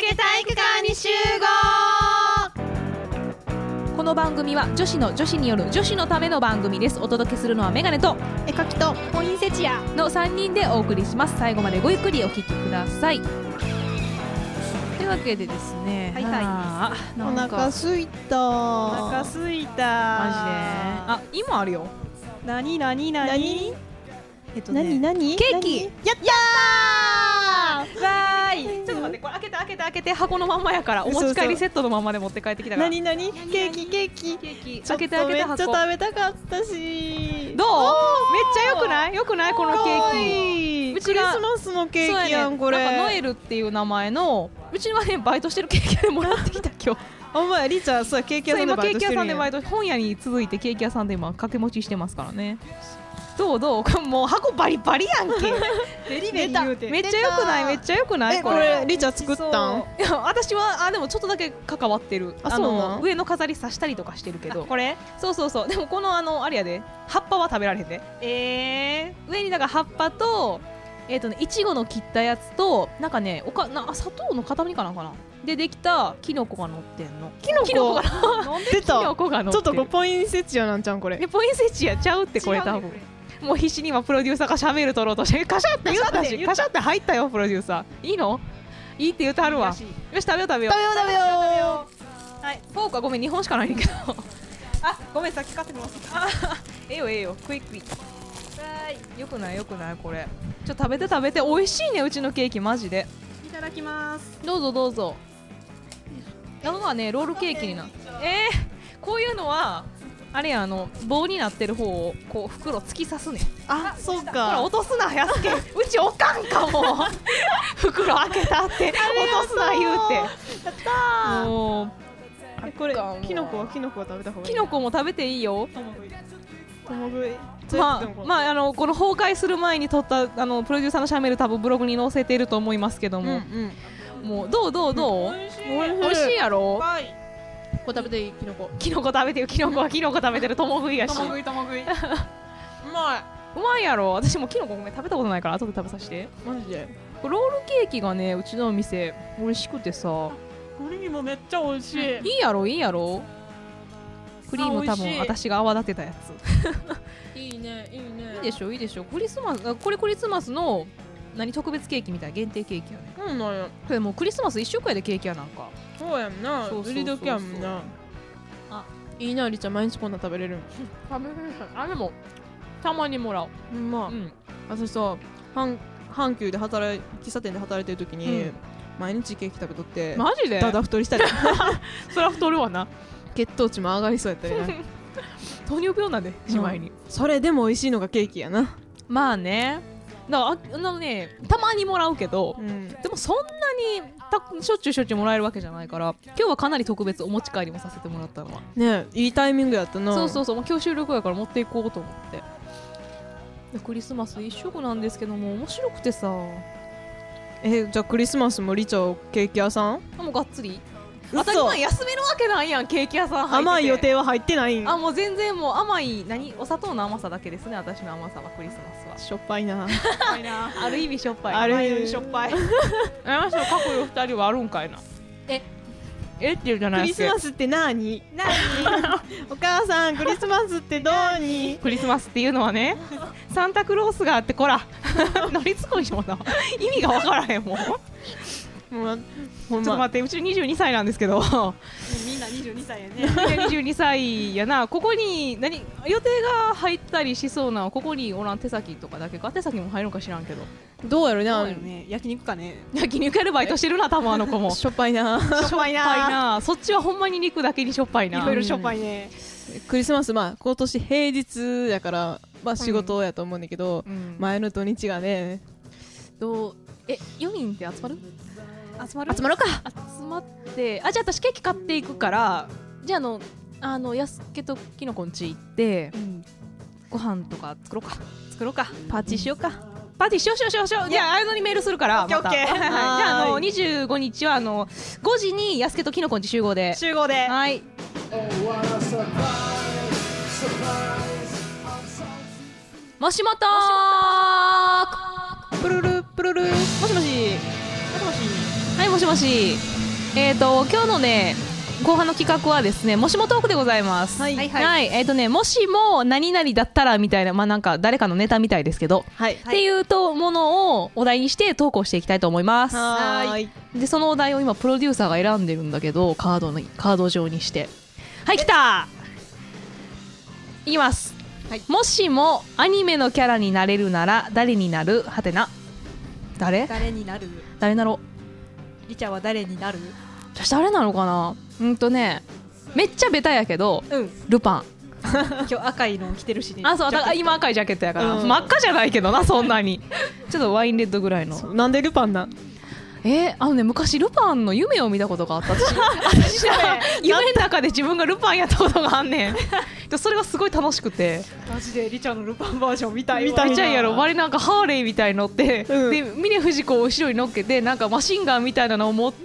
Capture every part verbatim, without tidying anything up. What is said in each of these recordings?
で体育館に集合。 この番組は女子の女子による女子のための番組です。お届けするのはメガネと絵描きとポインセチアのさんにんでお送りします。最後までごゆっくりお聞きください。というわけでですね、 はいはいあーおなんか腹すいたお腹すいた。 マジであ今あるよ。 なになになに。 えっとね何何ケーキ何やったーわーい。ちょっと待って、これ開けて開けて開けて、箱のまんまやからお持ち帰りセットのまんまで持って帰ってきたから。 何何ケーキケーキケーキちょっと開けて開けて箱。 めっちゃ食べたかったしどう？めっちゃ良くない？良くないこのケーキ。 いうちがクリスマスのケーキやんこれ。 なんかノエルっていう名前のうちはねバイトしてるケーキ屋でもらってきた今日。 お前リーチャーそうやケーキ屋さんで今ケーキ屋バイトしてるんや。 さんでバイト、本屋に続いてケーキ屋さんで今掛け持ちしてますからね。どうどう？もう箱バリバリやんけ。 ベリベリ言うてめっちゃ良くない？めっちゃ良くない？ えこれリーチャー作ったん？ いや私はあでもちょっとだけ関わってる。 あそうなんの上の飾り刺したりとかしてるけど。 これ？ そうそうそう。でもこのあのあれやで葉っぱは食べられへんで。 え上にだから葉っぱとえっとねいちごの切ったやつとなんかねおかな砂糖の塊かなんかなでできたキノコが乗ってんの。 キノコキノコがキ出たノコが乗ってる。 ちょっとこれポインセチアなんちゃうんこれ。 でポインセチアちゃうってこれ多分。もう必死に今プロデューサーがシャベル取ろうとしてカシャって言ったしカシャって入ったよプロデューサー。いいの？いいって言ってはるわ。よし食べよう食べよう。 食べよう食べよはいフォークはごめんにほんしかないんだけど。あごめんさっき買ってきます。あええよええよクイックイ。よくないよくないこれ。ちょっと食べて食べて美味しいねうちのケーキマジで。 いただきます。 どうぞどうぞ。中がねロールケーキになってえー、こういうのはあれやあの棒になってる方をこう袋突き刺すね。 う。あそうほらか。 落とすなやすけうちおかんかも袋開けたって落とすな言うて。 やったー。 もうえこれあかんわキノコはキノコは食べた方がいい。 キノコも食べていいよ。 共食い。 まあ、まあ、あのこの崩壊する前に撮ったあのプロデューサーのシャメル多分ブログに載せていると思いますけどうんも、 うん。 もうどうどうどう、 美味しい美味しいやろ。 はい。 これ食べていいキノコ。 キノコ食べてよ。キノコはキノコ食べてる共食いやしとも食いとも食い。うまい。 うまいやろ。私もキノコごめん食べたことないから後で食べさせて。 マジで。 ロールケーキがねうちのお店美味しくてさ、 クリームめっちゃ美味しい。 いいやろいいやろ。クリーム多あ美味しい分私が泡立てたやつ。 いいねいいね。 いいでしょいいでしょ。クリスマスあこれクリスマスの何特別ケーキみたいな限定ケーキやね。 そうなんや。 これもうクリスマス一週間やでケーキやなんか。 そうやんな。 そうそうそうそう売り時やもんな。 あいいなりちゃん毎日こんな食べれるん。 食べれるあでもたまにもらう。 うんまあ。 うん私さ阪阪急で働い喫茶店で働いてる時に、 うん毎日ケーキ食べとってマジでだだ太りしたりそりゃ太るわな。 血糖値も上がりそうやったりな糖尿病なんでしまいに。 それでも美味しいのがケーキやな。 まあねだからああのねたまにもらうけど、 うんでもそんなにたしょっちゅうしょっちゅうもらえるわけじゃないから今日はかなり特別お持ち帰りもさせてもらったのは。 ねいいタイミングやったな。 そうそうそうもう今日収録やから持っていこうと思って。でクリスマス一色なんですけども面白くてさえじゃあクリスマスもリチャケーキ屋さんあもうがっつり嘘当たり前休めるわけないやんケーキ屋さん入ってて。 甘い予定は入ってないん。 あもう全然もう甘い何お砂糖の甘さだけですね私の甘さはクリスマスは。 しょっぱいないいな。 ある意味しょっぱい。 ある意味しょっぱい。ありました過去の二人はあるんかいな。ええって言うじゃないですか。 クリスマスって何お母さんクリスマスってどうにクリスマスっていうのはねサンタクロースがあってこら乗りつこいしもな意味がわからへんもん。ちょもうほんっとま待ってうちにじゅうにさいなんですけどみんなにじゅうにさいやね。 にじゅうにさいやな。ここに何予定が入ったりしそうなここにおらん手先とかだけか。手先も入るんか知らんけどどうやろどうなやろね。焼肉かね。 焼肉やるバイトしてるな多分あの子も。 しょっぱいなしょっぱいしょっぱいな。そっちはほんまに肉だけにしょっぱいな。 いろいろしょっぱいね。 クリスマスまあ今年平日やからまあ仕事やと思うんだけど、 うん前の土日がねどうえよにんって集まる集まる。 集まろうか。 集まってあじゃあ私ケーキ買っていくからじゃああのあのやすけときのこんち行ってうん。 ご飯とか作ろうか作ろうかパーティーしようか、パーティーしようしようしようしよう。じゃああのにメールするからまたオッケーオッケーはいじゃああのにじゅうごにちはあのごじにやすけときのこんち集合で集合で。 はいもしもとープルルプルルもしもしもしもし。 はいもしもしえーと今日のね後半の企画はですね、もしもトークでございます。 はいはい、はい、えっ、ー、とね、もしも何々だったらみたいな、まあなんか誰かのネタみたいですけど、 はいっていうとものをお題にして投稿していきたいと思います。 はーい。 でそのお題を今プロデューサーが選んでるんだけど、カードにカード上にして、はい来た。いきます。はい、もしもアニメのキャラになれるなら誰になる？はてな。誰？ 誰になる？ 誰なろ？ リチャは誰になる？ 私誰なのかな。うんとね、めっちゃベタやけど、 うん、 ルパン。 今日赤いの着てるしね。 あ、そうだから今赤いジャケットやから、 うん、 真っ赤じゃないけどなそんなにちょっとワインレッドぐらいの。 なんでルパンなん？ えー、あのね昔ルパンの夢を見たことがあった私私夢の中で自分がルパンやったことがあんねんでそれがすごい楽しくて、 マジでリチャのルパンバージョン見たい見たいやろ。割りなんかハーレーみたいに乗って、 うん、 で峰不二子を後ろに乗っけてなんかマシンガンみたいなのを持って、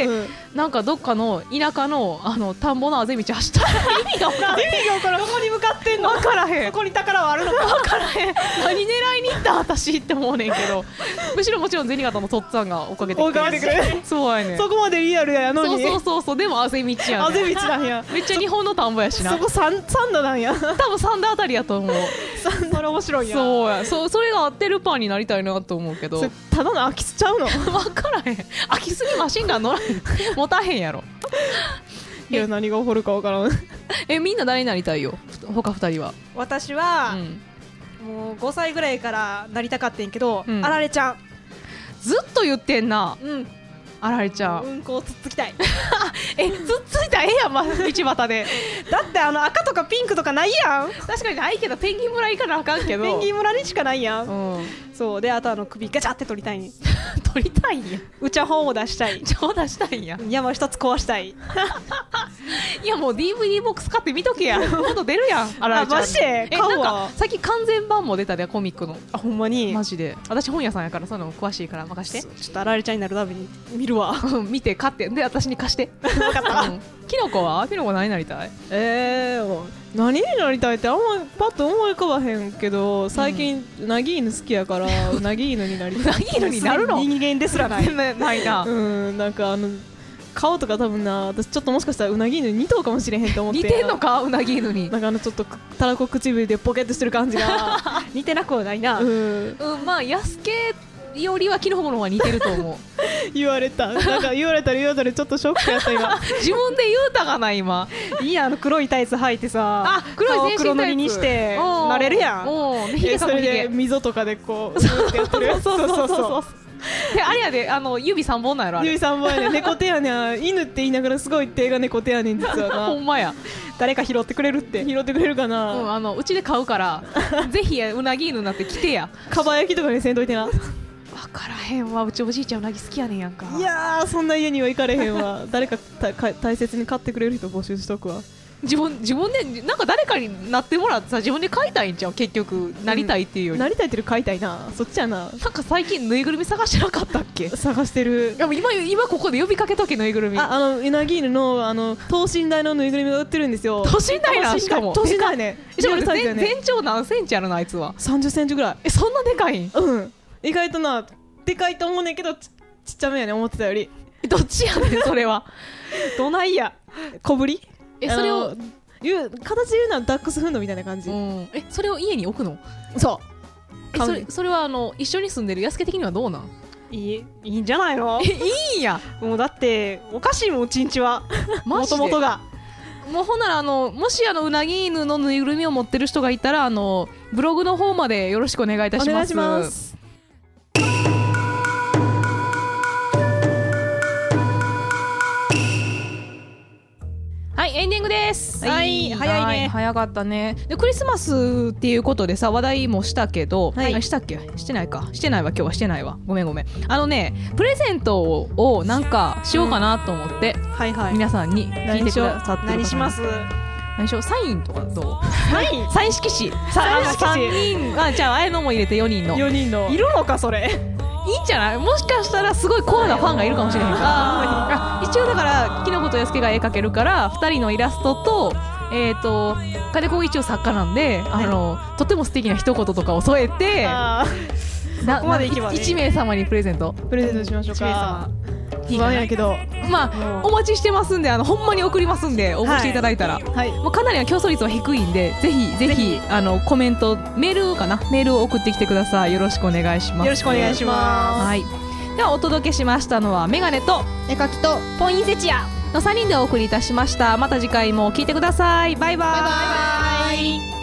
うん、なんかどっかの田舎のあの田んぼのあぜ道走ったら意味が分からん意味が分からん。どこに向かってんの？ 分からへん。 そこに宝はあるのか分からへん。何狙いに行った私って思うねんけど後ろもちろん銭形のとっつぁんが追っかけてきて追っかけてくれる。 そうやね。 そこまでリアルやのに。 そうそうそうそう。でもあぜ道やねん。 あぜ道なんや。 めっちゃ日本の田んぼやしな。 そこ三三度なんや。 多分三度あたりやと思う。 三度面白いや。 そうや。そそれがあってルパンになりたいなと思うけど。 ただの空き巣ちゃうの？ 分からへん。空き巣にマシンガン乗らへん。持たへんやろ。 いや何が起こるか分からん。 えみんな誰になりたいよ。他二人は。 私は、 うん、 もうごさいぐらいからなりたかったんけど、うん、あられちゃん。 ずっと言ってんな。 うん。 あられちゃん。 うんこをつっつきたい。 えつっついたらええやん、ま、道端で。 だってあの赤とかピンクとかないやん。 確かにないけどペンギン村行かなあかんけど。 ペンギン村にしかないやん。 うん、 そうであとあの首ガチャって取りたいん。 取りたいんや。 うちは本を出したい。 本を出したいんや。 山一つ壊したい。 いやもう ディーブイディー ボックス買って見とけや。今度出るやん。あられちゃん。 あマジで？ えなんか最近完全版も出たでコミックの。 あほんまに。 マジで。私本屋さんやからそういうの詳しいから任して。 ちょっとあられちゃんになるたびに見るわ。 見て買ってで私に貸して。 分かった。 うん、キノコはキノコ何になりたい？ えー、何になりたいってあんまパッと思い浮かばへんけど最近、うん、うなぎ犬好きやからうなぎ犬になりたい。 うなぎ犬になるの？ 人間ですらない。 ないな。 うんなんかあの顔とか多分な私ちょっともしかしたらうなぎ犬に似とうかもしれへんと思って。 似てんのかうなぎ犬に。 なんかあのちょっとたらこ唇でポケッとしてる感じが似てなくはないな。 うん、 うん、まあ安系よりはキノコの方が似てると思う。 言われたなんか言われたら言われたらちょっとショックやった今。 自分で言うたがな今。 いいやあの黒いタイツ履いてさあ黒い全身タイツ黒塗りにしてなれるやん。 おおでそれで溝とかでこうそうってやってる。 そうそうそうそうであれやであの指三本なんやろあれ。 指三本やね。猫手やねん。犬って言いながらすごい手が猫手やねん実はな。 ほんまや。 誰か拾ってくれるって拾ってくれるかな。 うんあのうちで買うからぜひうなぎ犬になって来てや。 かば焼きとかにせんといてな。 分からへんわ。うちおじいちゃんうなぎ好きやねんやんか。 いやーそんな家には行かれへんわ。誰かたか大切に買ってくれる人募集しとくわ。 自分自分でなんか誰かになってもらってさ自分で買いたいんちゃう結局なりたいっていうより、 うん、なりたいっていうより買いたいな。そっちやな。 なんか最近ぬいぐるみ探してなかったっけ？ 探してる。 でも今今ここで呼びかけとけぬいぐるみ。 ああのうなぎ犬のあの等身大のぬいぐるみが売ってるんですよ。 等身大なしかも等身大ね。 しかも全リアルサイズやね。 全長何センチあるのあいつは？ さんじゅっセンチぐらい。 えそんなでかいん？ うん意外となでかいと思うねんけど ち, ちっちゃめやね思ってたより。 どっちやねんそれは。 どないや小ぶり。 えそれを言う形で言うのはダックスフンドみたいな感じ。 うん、えそれを家に置くの？ そうえそれそれはあの一緒に住んでる安家的にはどうなん？ いいいいんじゃないの？ えいいんや。 もうだっておかしいもんうちんちはもともとが。 もうほんならあのもしあのうなぎ犬のぬいぐるみを持ってる人がいたらあのブログの方までよろしくお願いいたします。 お願いします。 はいエンディングです。 はい、早いね、はい、 早かったね。でクリスマスっていうことでさ話題もしたけど、はい、あしたっけ？してないかしてないわ今日はしてないわごめんごめん。あのねプレゼントをなんかしようかなと思って、うん、はいはい、皆さんに聞いてくださってる。 何します？ 何しようサインとかどう？ サイン？ サイン色紙。さんにんあじゃああやのも入れてよにんの。 よにんのいるのかそれ？ いいんじゃない？もしかしたらすごいコアなファンがいるかもしれへんから。一応だからきのことやすけが絵描けるからふたりのイラストとえーと金子一応作家なんで、はい、あのとても素敵な一言とかを添えてなここまでいけばねいち名様にプレゼントプレゼントしましょうか。 不安やけど、 まあお待ちしてますんで、あのほんまに送りますんで応募していただいたら、 はい、 もうかなりの競争率は低いんで、ぜひぜひあのコメントメールかなメールを送ってきてください。よろしくお願いします。 よろしくお願いします。 はい、ではお届けしましたのはメガネと絵描きとポインセチアのさんにんでお送りいたしました。また次回も聞いてください。バイバイ。 バイバイ。